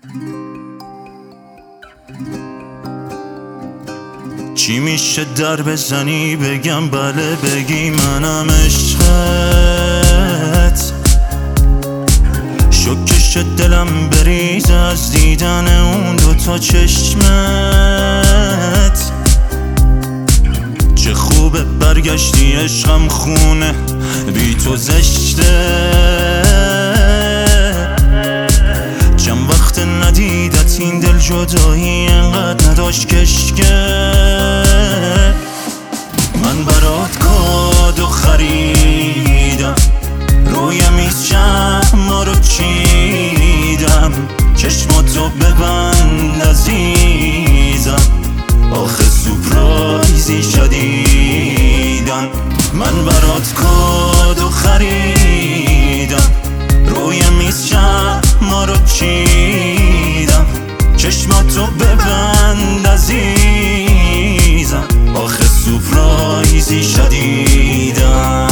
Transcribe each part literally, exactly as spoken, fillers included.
چی میشه در بزنی بگم بله بگی منم عشقت، شکش دلم بریز از دیدن اون دوتا چشمت. چه خوبه برگشتی عشقم خونه بی تو زشته، چند وقت ندیدت این دل جدایی انقدر نداشت کشکه. من برات کادو خریدم، روی میز شمع رو چیدم، چشماتو ببند عزیزم، آخه سورپرایزی شدیدن. من برات کادو خریدم، روی میز شمع رو چیدم، چشماتو ببند عزیزم، آخه سورپرایزی شدیدن.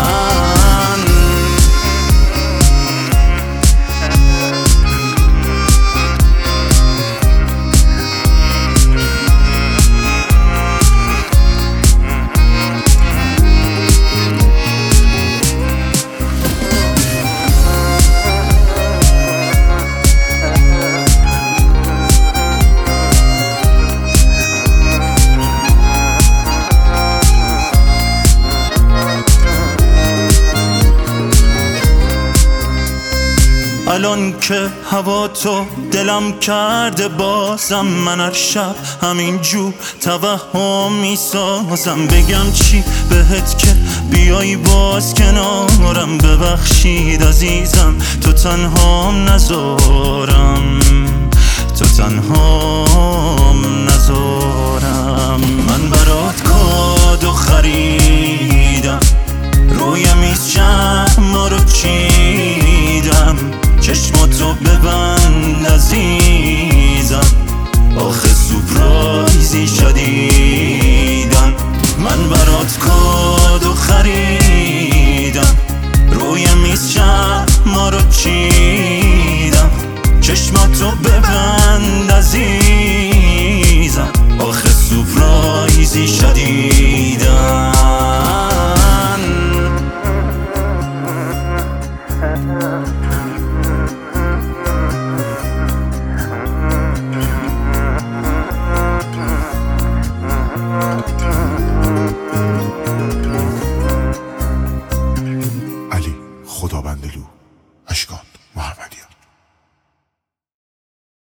الان که هوا تو دلم کرده بازم، من هر شب همینجور توهم میسازم. بگم چی بهت که بیایی باز کنارم، ببخشید عزیزم تو تنهام نذارم، تو تنهام نذارم. من برات کادو خریدم، روی میز شمع رو چیدم، چشماتو ببند عزیزم، آخه سورپرایزی شدیدن. من برات کادو خریدم، روی میز شمع رو چیدم، چشماتو ببند عزیزم، آخه سورپرایزی شدیدن.